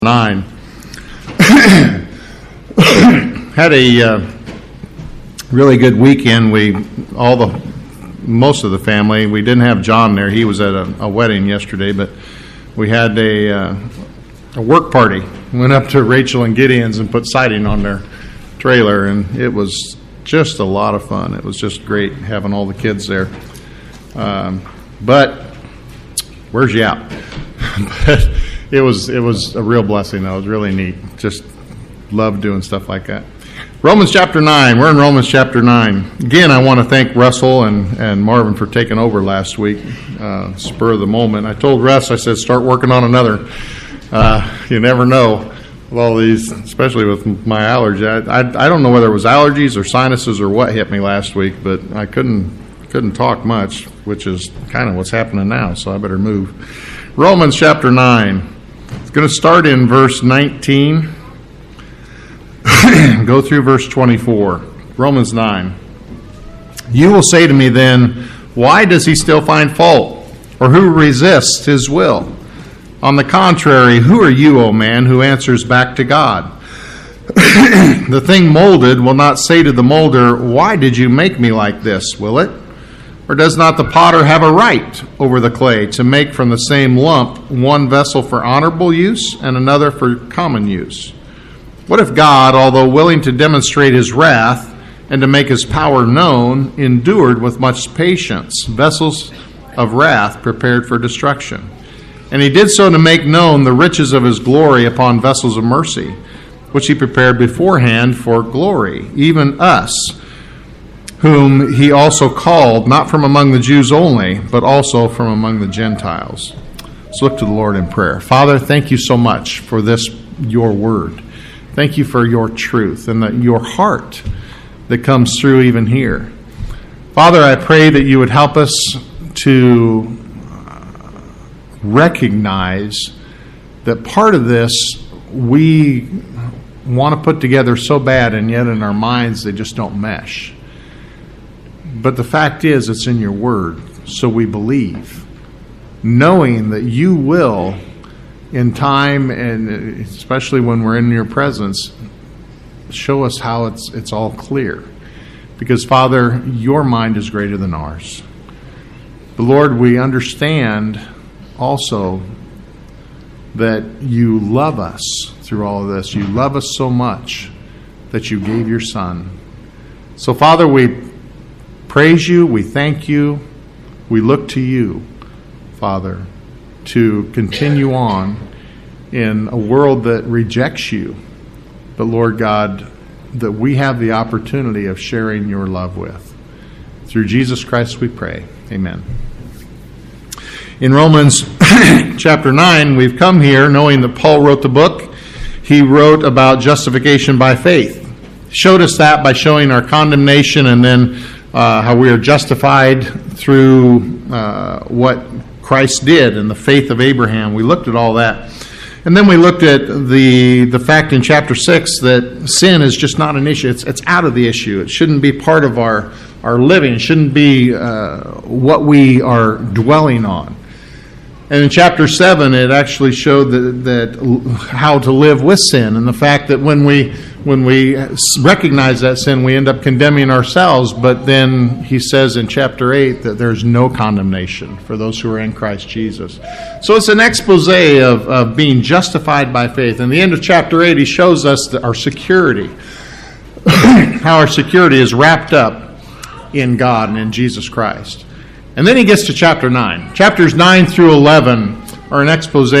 9. Had a really good weekend. Most of the family. We didn't have John there. He was at a wedding yesterday, but we had a work party. Went up to Rachel and Gideon's and put siding on their trailer, and it was just a lot of fun. It was just great having all the kids there. But where's you out? But it was a real blessing, though. It was really neat. Just love doing stuff like that. Romans chapter 9. We're in Romans chapter 9. Again, I want to thank Russell and Marvin for taking over last week, spur of the moment. I told Russ, I said, start working on another. You never know with all these, especially with my allergy. I don't know whether it was allergies or sinuses or what hit me last week, but I couldn't talk much, which is kind of what's happening now, so I better move. Romans chapter 9. It's going to start in verse 19. Go through verse 24. Romans 9. You will say to me then, why does he still find fault? Or who resists his will? On the contrary, who are you, O man, who answers back to God? The thing molded will not say to the molder, why did you make me like this, will it? Or does not the potter have a right over the clay to make from the same lump one vessel for honorable use and another for common use? What if God, although willing to demonstrate his wrath and to make his power known, endured with much patience vessels of wrath prepared for destruction? And he did so to make known the riches of his glory upon vessels of mercy, which he prepared beforehand for glory, even us, whom he also called, not from among the Jews only, but also from among the Gentiles. Let's look to the Lord in prayer. Father, thank you so much for this, your word. Thank you for your truth and your heart that comes through even here. Father, I pray that you would help us to recognize that part of this we want to put together so bad, and yet in our minds they just don't mesh. But the fact is, it's in your word, so we believe, knowing that you will, in time, and especially when we're in your presence, show us how it's all clear. Because, Father, your mind is greater than ours. But, Lord, we understand also that you love us through all of this. You love us so much that you gave your Son. So, Father, we praise you, we thank you, we look to you, Father, to continue on in a world that rejects you. But Lord God, that we have the opportunity of sharing your love with. Through Jesus Christ we pray. Amen. In Romans chapter 9, we've come here knowing that Paul wrote the book. He wrote about justification by faith. He showed us that by showing our condemnation and then how we are justified through what Christ did and the faith of Abraham. We looked at all that. And then we looked at the fact in chapter 6 that sin is just not an issue. It's out of the issue. It shouldn't be part of our living. It shouldn't be what we are dwelling on. And in chapter 7, it actually showed that how to live with sin, and the fact that when we recognize that sin, we end up condemning ourselves. But then he says in chapter 8 that there's no condemnation for those who are in Christ Jesus. So it's an expose of being justified by faith. In the end of chapter 8, he shows us our security, how our security is wrapped up in God and in Jesus Christ. And then he gets to chapter 9. Chapters 9 through 11 are an expose.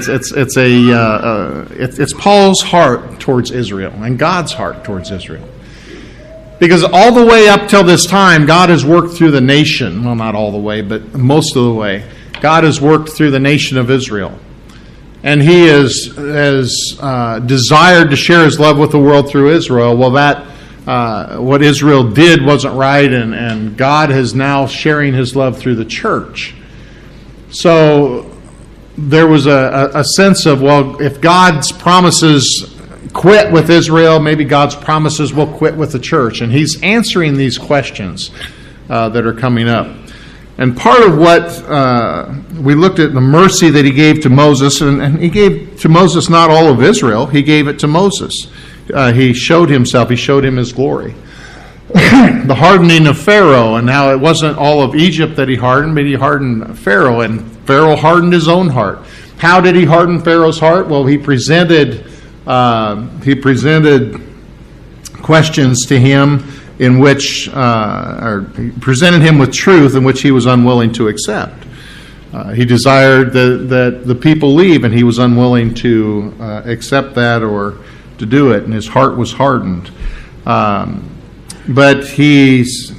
It's Paul's heart towards Israel and God's heart towards Israel. Because all the way up till this time, God has worked through the nation. Well, not all the way, but most of the way. God has worked through the nation of Israel. And he has desired to share his love with the world through Israel. Well, what Israel did wasn't right, and God is now sharing his love through the church. So there was a sense of, well, if God's promises quit with Israel, maybe God's promises will quit with the church. And he's answering these questions that are coming up. And part of what we looked at, the mercy that he gave to Moses, and he gave to Moses not all of Israel, he gave it to Moses. He showed himself, he showed him his glory. The hardening of Pharaoh, and how it wasn't all of Egypt that he hardened, but he hardened Pharaoh, and Pharaoh hardened his own heart. How did he harden Pharaoh's heart? Well, he presented questions to him in which, or presented him with truth in which he was unwilling to accept. He desired that the people leave, and he was unwilling to accept that or to do it, and his heart was hardened. But he's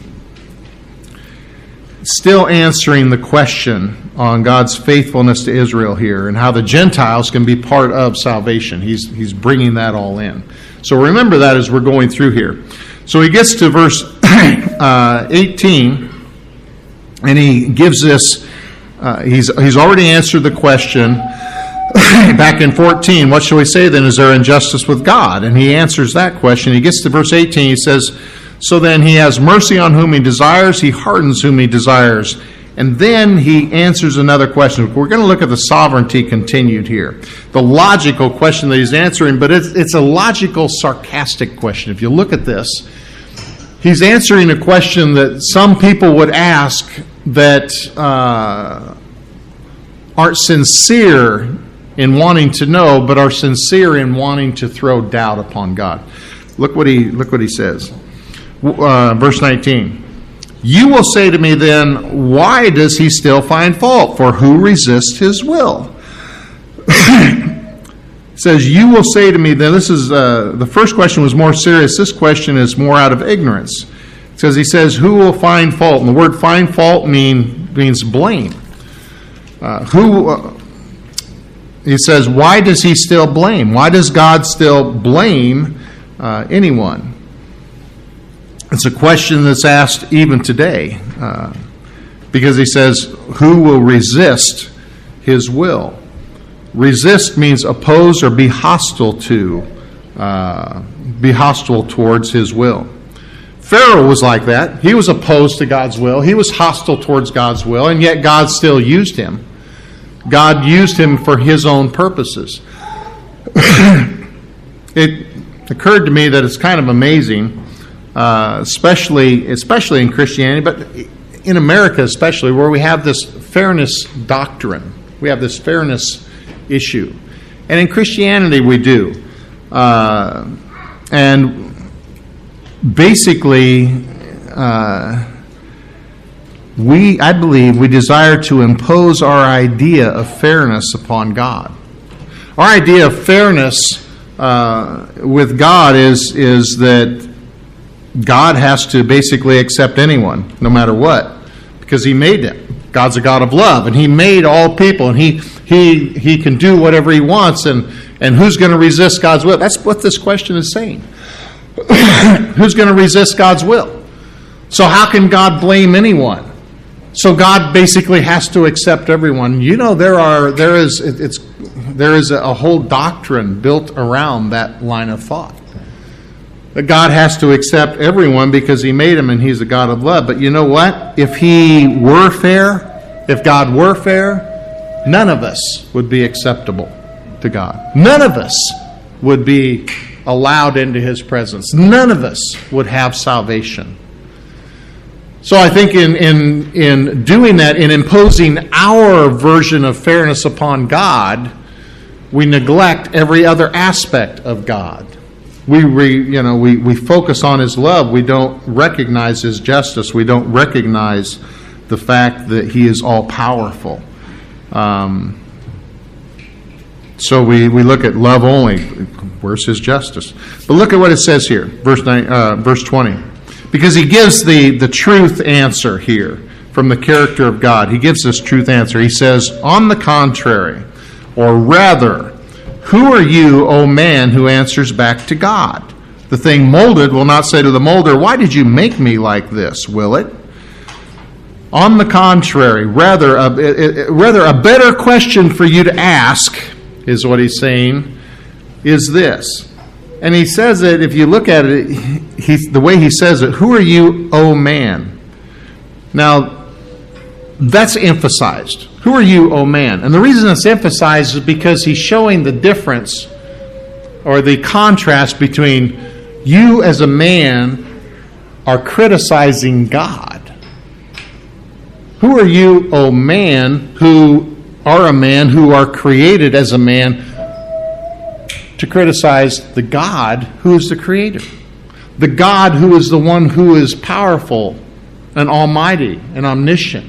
still answering the question on God's faithfulness to Israel here, and how the Gentiles can be part of salvation. He's bringing that all in. So remember that as we're going through here. So he gets to verse 18, and he gives this, he's already answered the question back in 14. What shall we say then? Is there injustice with God? And he answers that question. He gets to verse 18, he says, so then he has mercy on whom he desires, he hardens whom he desires. And then he answers another question. We're going to look at the sovereignty continued here. The logical question that he's answering, but it's a logical, sarcastic question. If you look at this, he's answering a question that some people would ask that aren't sincere in wanting to know, but are sincere in wanting to throw doubt upon God. Look what he says. Verse 19. You will say to me then, why does he still find fault? For who resists his will? It says, you will say to me then, this is, the first question was more serious. This question is more out of ignorance. It says, he says, who will find fault? And the word find fault means blame. He says, why does he still blame? Why does God still blame anyone? It's a question that's asked even today, because he says, who will resist his will? Resist means oppose or be hostile to, be hostile towards his will. Pharaoh was like that. He was opposed to God's will. He was hostile towards God's will, and yet God still used him. God used him for his own purposes. It occurred to me that it's kind of amazing, especially in Christianity, but in America especially, where we have this fairness doctrine. We have this fairness issue. And in Christianity we do. And basically, I believe we desire to impose our idea of fairness upon God. Our idea of fairness with God is that God has to basically accept anyone, no matter what, because he made them. God's a God of love, and he made all people, and he can do whatever he wants, and who's going to resist God's will? That's what this question is saying. Who's going to resist God's will? So how can God blame anyone? So God basically has to accept everyone. You know, there is a whole doctrine built around that line of thought. That God has to accept everyone because he made him and he's a God of love. But you know what? If he were fair, if God were fair, none of us would be acceptable to God. None of us would be allowed into his presence. None of us would have salvation. So I think in doing that, in imposing our version of fairness upon God, we neglect every other aspect of God. We focus on his love. We don't recognize his justice. We don't recognize the fact that he is all-powerful. So we look at love only. Where's his justice? But look at what it says here, verse 20. Because he gives the truth answer here from the character of God. He gives this truth answer. He says, on the contrary, or rather, who are you, O man, who answers back to God? The thing molded will not say to the molder, why did you make me like this, will it? On the contrary, rather a better question for you to ask, is what he's saying, is this. And he says it, if you look at it, the way he says it, who are you, O man? Now, That's emphasized. Who are you, O man? And the reason it's emphasized is because he's showing the difference or the contrast between you as a man are criticizing God. Who are you, O man, who are a man, who are created as a man, to criticize the God who is the creator? The God who is the one who is powerful and almighty and omniscient.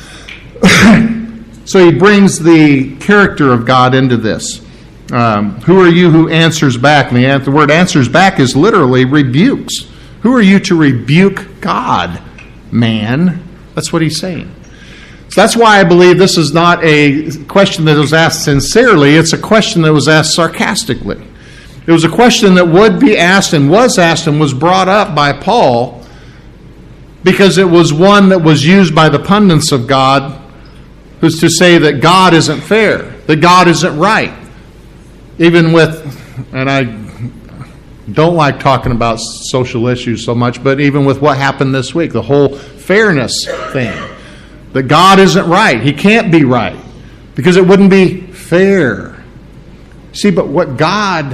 So he brings the character of God into this. Who are you who answers back? And the word answers back is literally rebukes. Who are you to rebuke God, man? That's what he's saying. So that's why I believe this is not a question that was asked sincerely. It's a question that was asked sarcastically. It was a question that would be asked and was brought up by Paul because it was one that was used by the pundits of God, who's to say that God isn't fair, that God isn't right. Even with, and I don't like talking about social issues so much, but even with what happened this week, the whole fairness thing, that God isn't right. He can't be right because it wouldn't be fair. See, but what God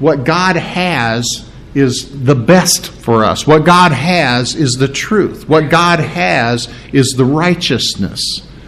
has is the best for us. What God has is the truth. What God has is the righteousness.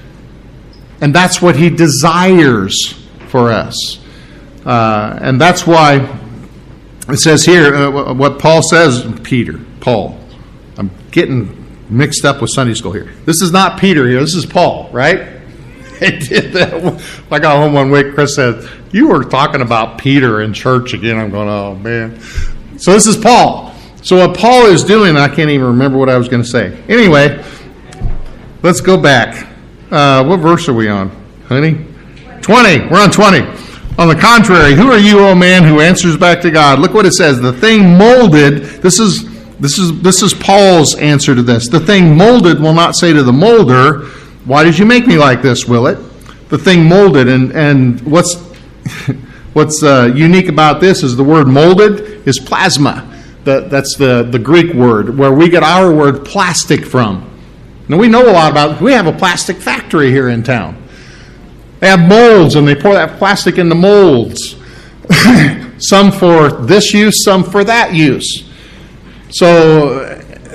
And that's what he desires for us. And that's why it says here, what Paul says, Paul. I'm getting mixed up with Sunday school here. This is not Peter here. This is Paul, right? I did that. I got home one week. Chris said, "You were talking about Peter in church again." I'm going, "Oh, man." So this is Paul. So what Paul is doing, I can't even remember what I was going to say. Anyway, let's go back. What verse are we on, honey? 20. We're on 20. On the contrary, who are you, O man, who answers back to God? Look what it says. The thing molded, this is Paul's answer to this. The thing molded will not say to the molder, "Why did you make me like this, will it?" The thing molded, and what's unique about this is the word molded is plasma. That's the Greek word, where we get our word plastic from. Now we know a lot about it. We have a plastic factory here in town. They have molds, and they pour that plastic into molds. Some for this use, some for that use. So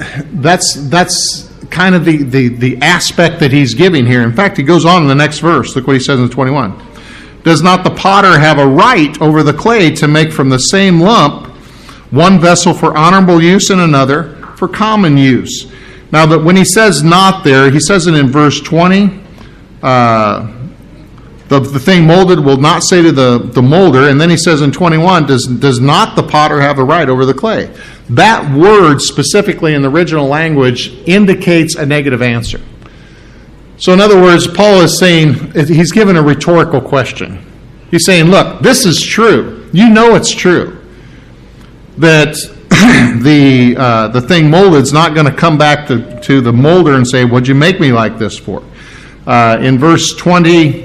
that's kind of the aspect that he's giving here. In fact, he goes on in the next verse. Look what he says in 21. Does not the potter have a right over the clay to make from the same lump one vessel for honorable use and another for common use? Now, that when he says not there, he says it in verse 20. The thing molded will not say to the molder, and then he says in 21, does not the potter have a right over the clay? That word specifically in the original language indicates a negative answer. So in other words, Paul is saying, he's given a rhetorical question. He's saying, look, this is true. You know it's true. That the thing molded is not going to come back to the molder and say, what'd you make me like this for? In verse 20,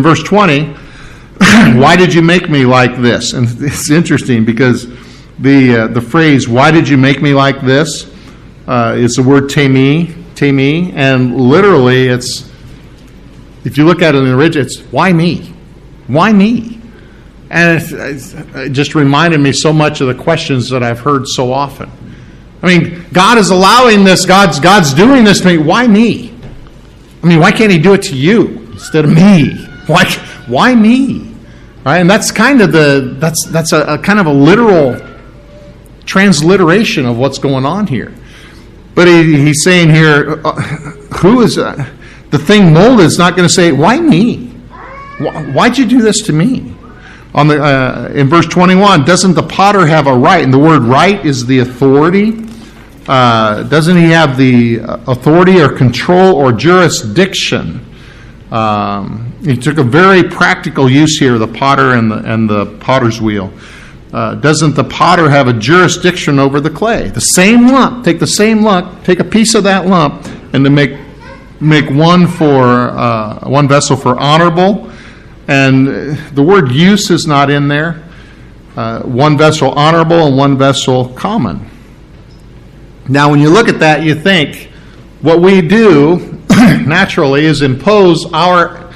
why did you make me like this? And it's interesting because the phrase, why did you make me like this, is the word temi, and literally it's, if you look at it in the original, it's why me? Why me? And it just reminded me so much of the questions that I've heard so often. I mean, God is allowing this, God's doing this to me, why me? I mean, why can't he do it to you instead of me? Why me? Right? And that's kind of that's a kind of a literal transliteration of what's going on here. But he's saying here, who is the thing molded is not going to say, why me? Why'd you do this to me? In verse 21, doesn't the potter have a right? And the word right is the authority. Doesn't he have the authority or control or jurisdiction? He took a very practical use here, the potter and the potter's wheel. Doesn't the potter have a jurisdiction over the clay? The same lump, take the same lump, take a piece of that lump, and to make one vessel for honorable. And the word use is not in there. One vessel honorable and one vessel common. Now, when you look at that, you think what we do naturally is impose our,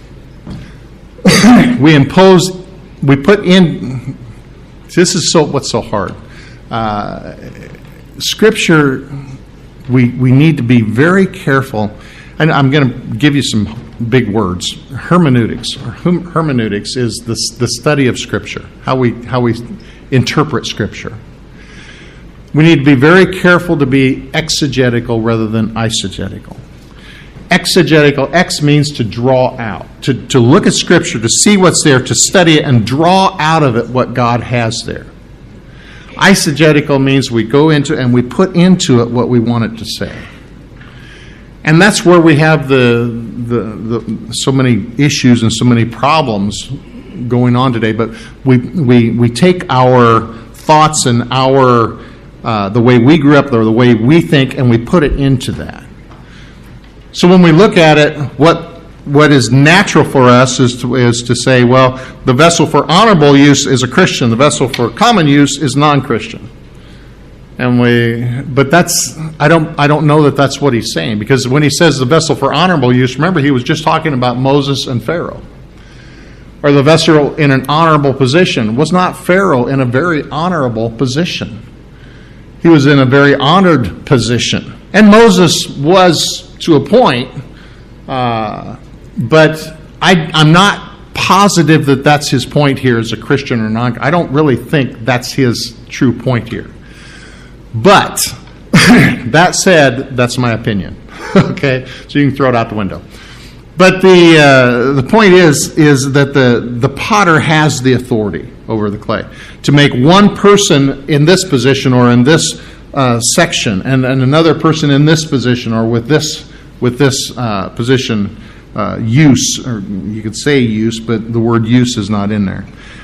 we put in, this is what's so hard. Scripture, we need to be very careful, and I'm going to give you some big words. Hermeneutics. Hermeneutics is the study of Scripture, how we interpret Scripture. We need to be very careful to be exegetical rather than eisegetical. Exegetical, ex means to draw out, to look at Scripture, to see what's there, to study it, and draw out of it what God has there. Eisegetical means we go into and we put into it what we want it to say. And that's where we have the so many issues and so many problems going on today. But we take our thoughts and our the way we grew up or the way we think, and we put it into that. So when we look at it, what is natural for us is to say, well, the vessel for honorable use is a Christian. The vessel for common use is non-Christian. But I don't know that that's what he's saying, because when he says the vessel for honorable use, remember he was just talking about Moses and Pharaoh. Or the vessel in an honorable position. Was not Pharaoh in a very honorable position? He was in a very honored position. And Moses was to a point, but I'm not positive that that's his point here as a Christian or non. I don't really think that's his true point here. But that said, that's my opinion. Okay, so you can throw it out the window. But the point is that the potter has the authority over the clay to make one person in this position or in this section, and another person in this position or with this position use, or you could say use, but the word use is not in there.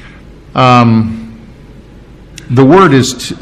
The word is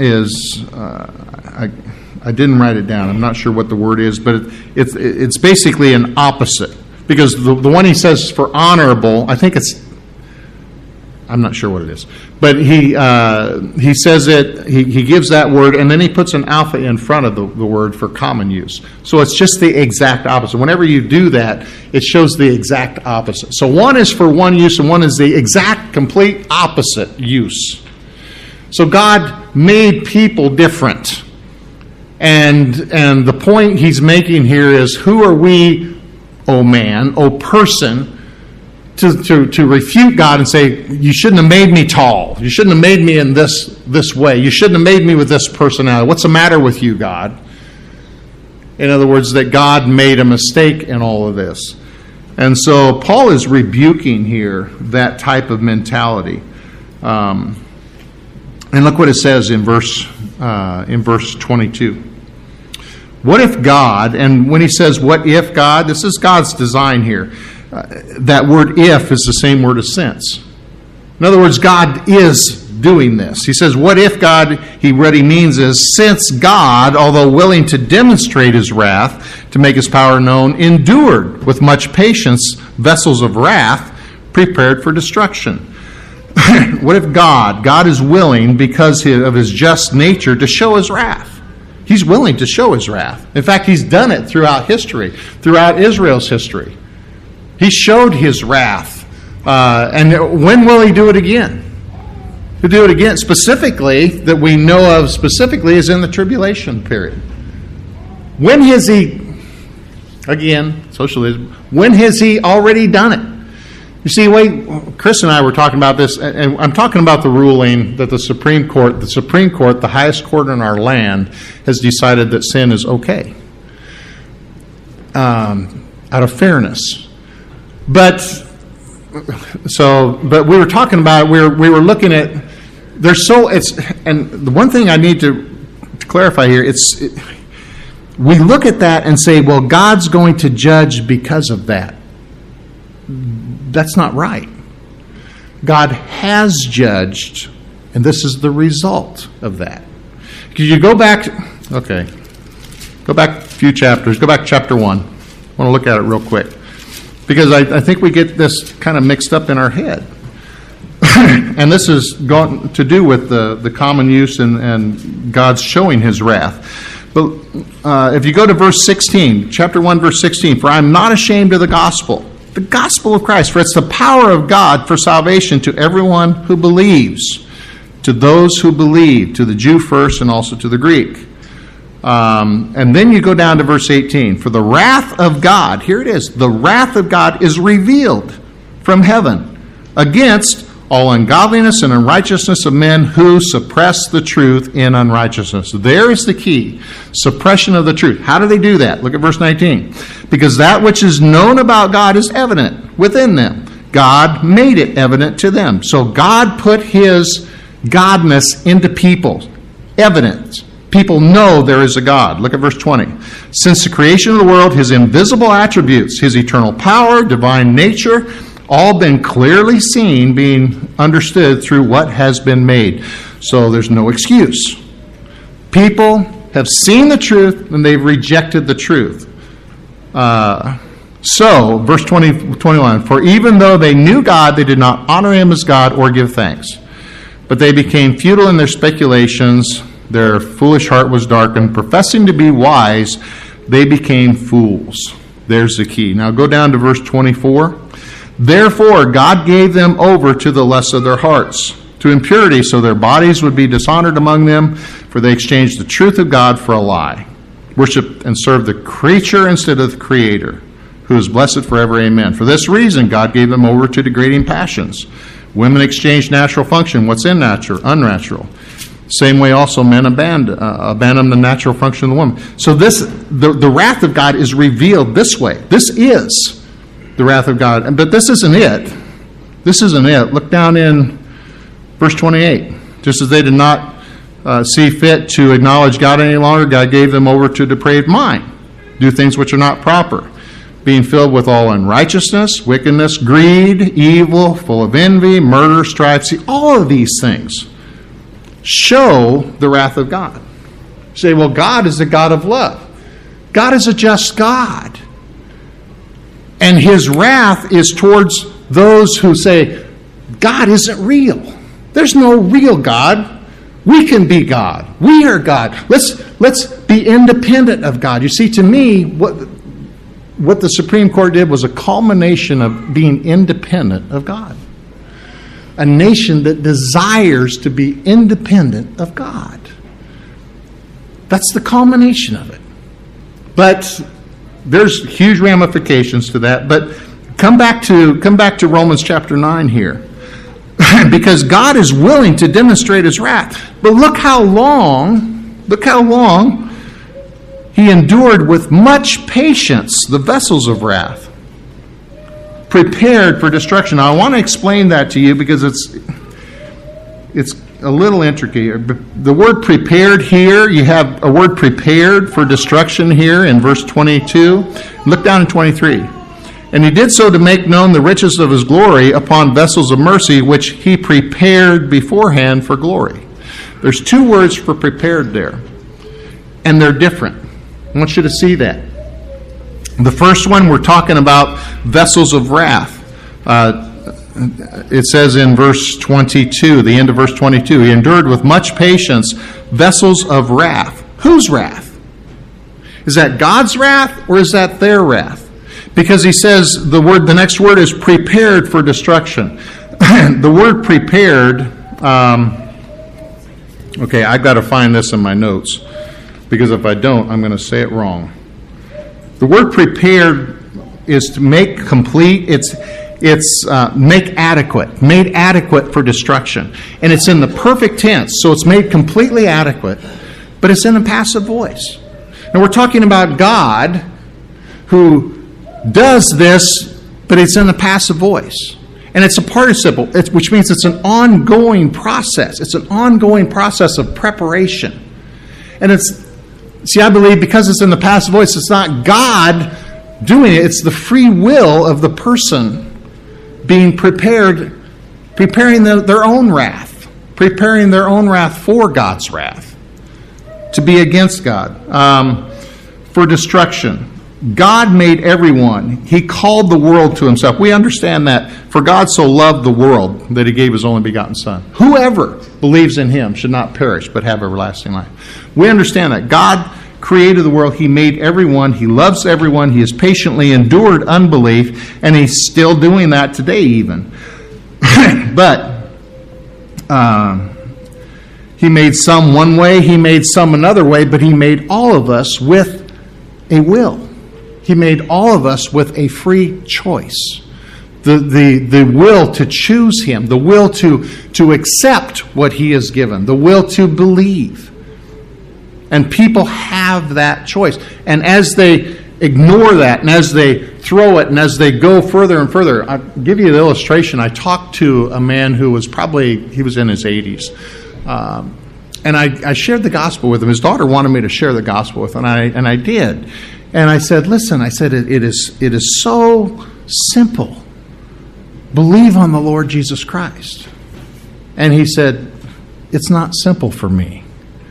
I didn't write it down. I'm not sure what the word is, but it's basically an opposite, because the one he says for honorable, I think I'm not sure what it is, but he says it. He gives that word, and then he puts an alpha in front of the word for common use. So it's just the exact opposite. Whenever you do that, it shows the exact opposite. So one is for one use, and one is the exact, complete opposite use. So God made people different, and the point he's making here is, who are we, O man, O person, to refute God and say, you shouldn't have made me tall. You shouldn't have made me in this way. You shouldn't have made me with this personality. What's the matter with you, God? In other words, that God made a mistake in all of this. And so Paul is rebuking here that type of mentality. And look what it says in verse 22. What if God, and when he says what if God, this is God's design here. That word if is the same word as since. In other words, God is doing this. He says, what if God, what he means is, since God, although willing to demonstrate his wrath, to make his power known, endured with much patience vessels of wrath prepared for destruction. What if God is willing, because of his just nature, to show his wrath? He's willing to show his wrath. In fact, he's done it throughout history, throughout Israel's history. He showed his wrath. And when will he do it again? He'll do it again. Specifically, that we know of specifically, is in the tribulation period. When has he, again, socialism, when has he already done it? You see, Chris and I were talking about this, and I'm talking about the ruling that the Supreme Court, the highest court in our land, has decided that sin is okay. Out of fairness. But we were talking about, we were looking at, and the one thing I need to clarify here, we look at that and say, well, God's going to judge because of that. That's not right. God has judged, and this is the result of that. Because you go back a few chapters, go back to chapter 1. I want to look at it real quick. Because I think we get this kind of mixed up in our head. And this is going to do with the common use and God's showing his wrath. But if you go to verse 16, chapter 1, verse 16, for I am not ashamed of the gospel of Christ, for it's the power of God for salvation to everyone who believes, to those who believe, to the Jew first and also to the Greek. And then you go down to verse 18. For the wrath of God, here it is, the wrath of God is revealed from heaven against all ungodliness and unrighteousness of men who suppress the truth in unrighteousness. There is the key. Suppression of the truth. How do they do that? Look at verse 19. Because that which is known about God is evident within them. God made it evident to them. So God put his godness into people. Evidence. People know there is a God. Look at verse 20. Since the creation of the world, his invisible attributes, his eternal power, divine nature, all been clearly seen, being understood through what has been made. So there's no excuse. People have seen the truth and they've rejected the truth. So, verse 21, for even though they knew God, they did not honor him as God or give thanks. But they became futile in their speculations. Their foolish heart was darkened. Professing to be wise, they became fools. There's the key. Now go down to verse 24. Therefore, God gave them over to the lusts of their hearts, to impurity, so their bodies would be dishonored among them, for they exchanged the truth of God for a lie, worshiped and served the creature instead of the Creator, who is blessed forever. Amen. For this reason, God gave them over to degrading passions. Women exchanged natural function, what's unnatural. Same way also men abandon the natural function of the woman. So the wrath of God is revealed this way. This is the wrath of God. But this isn't it. This isn't it. Look down in verse 28. Just as they did not see fit to acknowledge God any longer, God gave them over to depraved mind, do things which are not proper, being filled with all unrighteousness, wickedness, greed, evil, full of envy, murder, strife. See, all of these things show the wrath of God. You say, well, God is a God of love. God is a just God. And his wrath is towards those who say, God isn't real. There's no real God. We can be God. We are God. Let's be independent of God. You see, to me, what the Supreme Court did was a culmination of being independent of God. A nation that desires to be independent of God. That's the culmination of it. But there's huge ramifications to that. But come back to Romans chapter 9 here. Because God is willing to demonstrate his wrath. But look how long he endured with much patience the vessels of wrath, prepared for destruction. Now, I want to explain that to you because it's a little intricate. The word prepared here, you have a word prepared for destruction here in verse 22. Look down in 23. And he did so to make known the riches of his glory upon vessels of mercy, which he prepared beforehand for glory. There's two words for prepared there, and they're different. I want you to see that. The first one, we're talking about vessels of wrath. It says in verse 22, the end of verse 22, he endured with much patience vessels of wrath. Whose wrath? Is that God's wrath or is that their wrath? Because he says the next word is prepared for destruction. The word prepared, okay, I've got to find this in my notes, because if I don't, I'm going to say it wrong. The word prepared is to make complete, it's make adequate, made adequate for destruction. And it's in the perfect tense, so it's made completely adequate, but it's in a passive voice. And we're talking about God who does this, but it's in a passive voice. And it's a participle, which means it's an ongoing process. It's an ongoing process of preparation. And I believe because it's in the passive voice, it's not God doing it. It's the free will of the person being preparing their own wrath, preparing their own wrath for God's wrath, to be against God, for destruction. God made everyone. He called the world to himself. We understand that. For God so loved the world that he gave his only begotten Son. Whoever believes in him should not perish but have everlasting life. We understand that. God created the world, he made everyone, he loves everyone, he has patiently endured unbelief, and he's still doing that today even. But he made some one way, he made some another way, but he made all of us with a will. He made all of us with a free choice. The will to choose him, the will to accept what he has given, the will to believe. And people have that choice. And as they ignore that, and as they throw it, and as they go further and further, I'll give you an illustration. I talked to a man who was he was in his 80s. And I shared the gospel with him. His daughter wanted me to share the gospel with him, and I did. And I said, listen, it is so simple. Believe on the Lord Jesus Christ. And he said, it's not simple for me.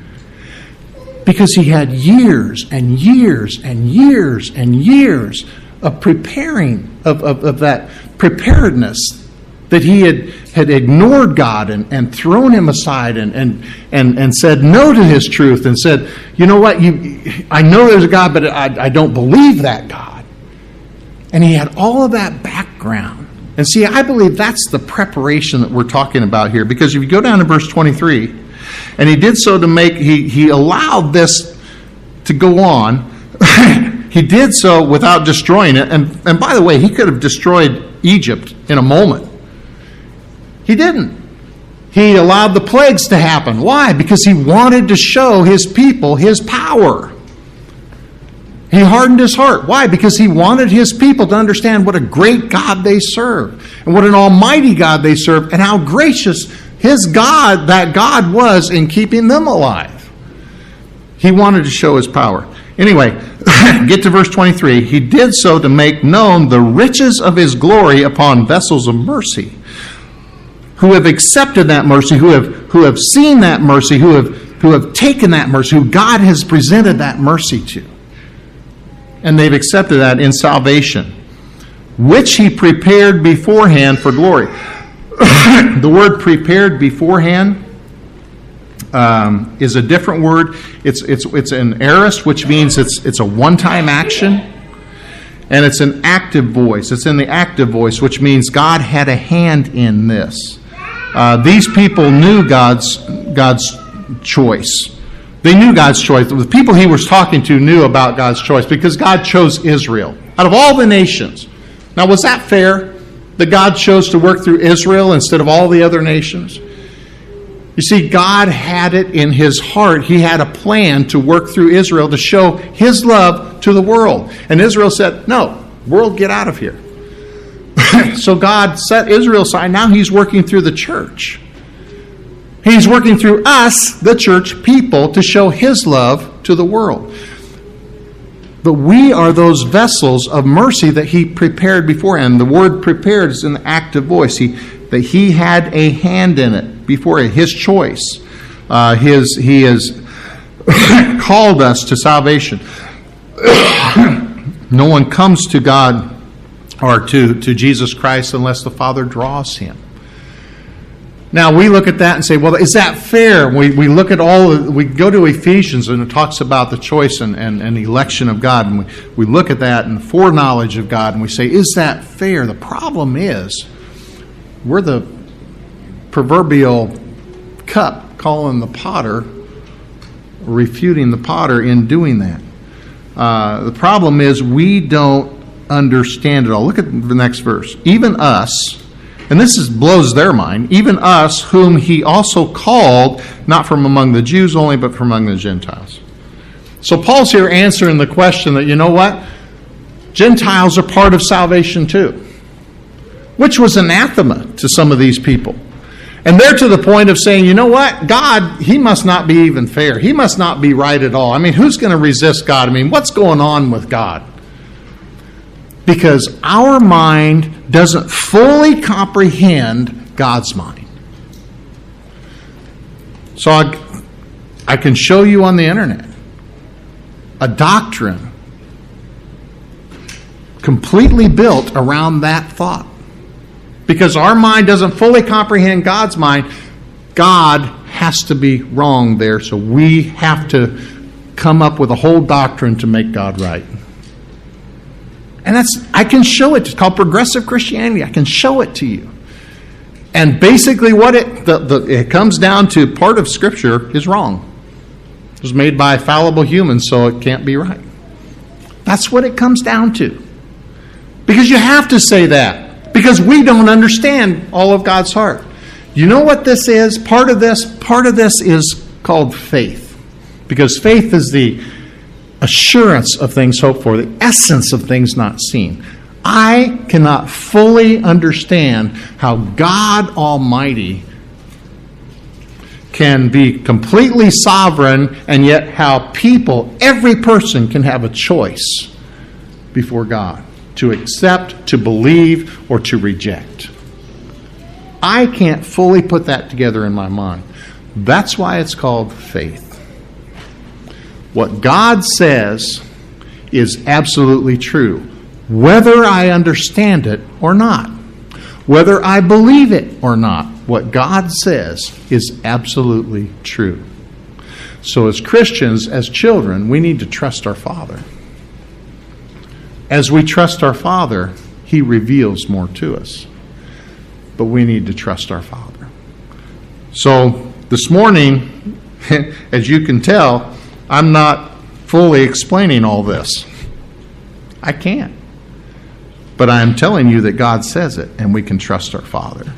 Because he had years and years and years and years of preparing, of that preparedness, that he had ignored God and thrown him aside and said no to his truth and said, you know what, I know there's a God, but I don't believe that God. And he had all of that background. And see, I believe that's the preparation that we're talking about here. Because if you go down to verse 23, and he did so to make, he allowed this to go on. He did so without destroying it. And by the way, he could have destroyed Egypt in a moment. He didn't. He allowed the plagues to happen. Why? Because he wanted to show his people his power. He hardened his heart. Why? Because he wanted his people to understand what a great God they serve, and what an almighty God they serve, and how gracious that God was in keeping them alive. He wanted to show his power. Anyway, get to verse 23. He did so to make known the riches of his glory upon vessels of mercy, who have accepted that mercy, who have seen that mercy, who have taken that mercy, who God has presented that mercy to. And they've accepted that in salvation, which he prepared beforehand for glory. The word prepared beforehand is a different word. It's an aorist, which means it's a one-time action, and it's an active voice. It's in the active voice, which means God had a hand in this. These people knew God's choice. They knew God's choice. The people he was talking to knew about God's choice because God chose Israel out of all the nations. Now, was that fair that God chose to work through Israel instead of all the other nations? You see, God had it in his heart. He had a plan to work through Israel to show his love to the world. And Israel said, no, world, get out of here. So God set Israel aside. Now he's working through the church. He's working through us, the church people, to show his love to the world. But we are those vessels of mercy that he prepared beforehand. The word prepared is an active voice. That he had a hand in it before his choice. He has called us to salvation. No one comes to God or to Jesus Christ unless the Father draws him. Now, we look at that and say, well, is that fair? We look at we go to Ephesians and it talks about the choice and election of God. And we look at that and foreknowledge of God and we say, is that fair? The problem is, we're the proverbial cup calling the potter, refuting the potter in doing that. The problem is we don't understand it all. Look at the next verse. Even us, and this blows their mind, even us whom he also called, not from among the Jews only, but from among the Gentiles. So Paul's here answering the question that, you know what? Gentiles are part of salvation too, which was anathema to some of these people. And they're to the point of saying, you know what? God, he must not be even fair. He must not be right at all. I mean, who's going to resist God? I mean, what's going on with God? Because our mind doesn't fully comprehend God's mind. So I can show you on the internet a doctrine completely built around that thought. Because our mind doesn't fully comprehend God's mind, God has to be wrong there. So we have to come up with a whole doctrine to make God right. And I can show it. It's called progressive Christianity. I can show it to you. And basically what it comes down to, part of Scripture is wrong. It was made by fallible humans, so it can't be right. That's what it comes down to. Because you have to say that. Because we don't understand all of God's heart. You know what this is? Part of this is called faith. Because faith is the assurance of things hoped for, the essence of things not seen. I cannot fully understand how God Almighty can be completely sovereign, and yet how every person can have a choice before God to accept, to believe, or to reject. I can't fully put that together in my mind. That's why it's called faith. What God says is absolutely true, whether I understand it or not, whether I believe it or not. What God says is absolutely true. So as Christians, as children, we need to trust our Father. As we trust our Father, He reveals more to us. But we need to trust our Father. So this morning, as you can tell, I'm not fully explaining all this. I can't. But I am telling you that God says it, and we can trust our Father.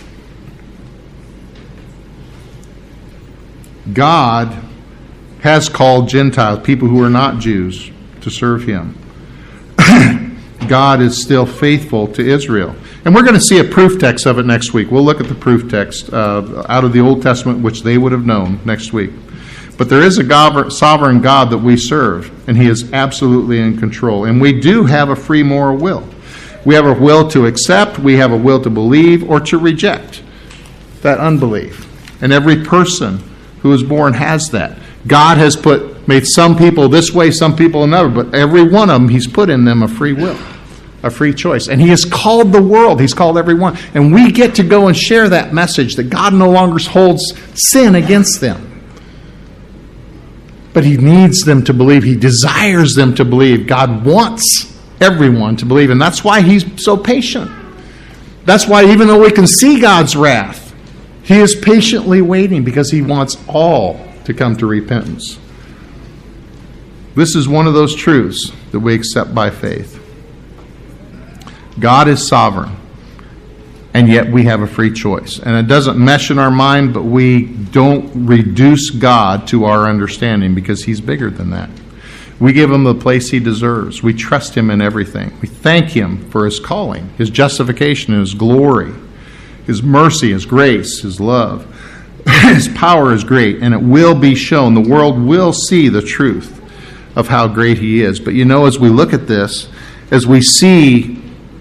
God has called Gentiles, people who are not Jews, to serve Him. God is still faithful to Israel. And we're going to see a proof text of it next week. We'll look at the proof text out of the Old Testament, which they would have known next week. But there is a sovereign God that we serve, and He is absolutely in control. And we do have a free moral will. We have a will to accept, we have a will to believe, or to reject that unbelief. And every person who is born has that. God has made some people this way, some people another, but every one of them, He's put in them a free will, a free choice. And He has called the world, He's called everyone. And we get to go and share that message that God no longer holds sin against them. But He needs them to believe. He desires them to believe. God wants everyone to believe. And that's why He's so patient. That's why even though we can see God's wrath, He is patiently waiting because He wants all to come to repentance. This is one of those truths that we accept by faith. God is sovereign, and yet we have a free choice. And it doesn't mesh in our mind, but we don't reduce God to our understanding because He's bigger than that. We give Him the place He deserves. We trust Him in everything. We thank Him for His calling, His justification, His glory, His mercy, His grace, His love. His power is great, and it will be shown. The world will see the truth of how great He is. But you know, as we look at this, as we see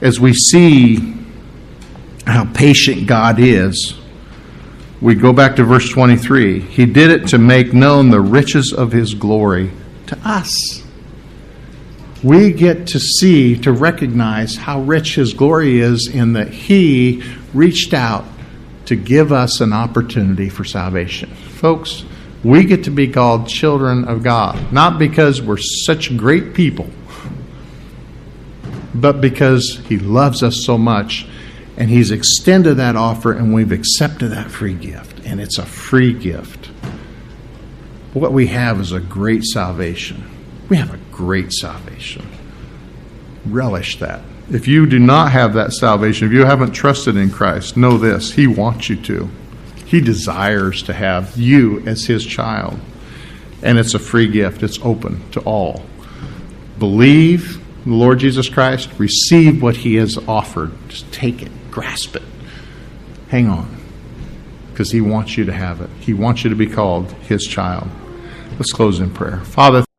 how patient God is, we go back to verse 23. He did it to make known the riches of His glory to us. We get to see, to recognize how rich His glory is in that He reached out to give us an opportunity for salvation. Folks, we get to be called children of God, not because we're such great people, but because He loves us so much, and He's extended that offer, and we've accepted that free gift, and it's a free gift. What we have is a great salvation. We have a great salvation. Relish that. If you do not have that salvation, if you haven't trusted in Christ, know this: He wants you to. He desires to have you as His child. And it's a free gift. It's open to all. Believe in the Lord Jesus Christ. Receive what He has offered. Just take it. Grasp it. Hang on. Because He wants you to have it. He wants you to be called His child. Let's close in prayer. Father,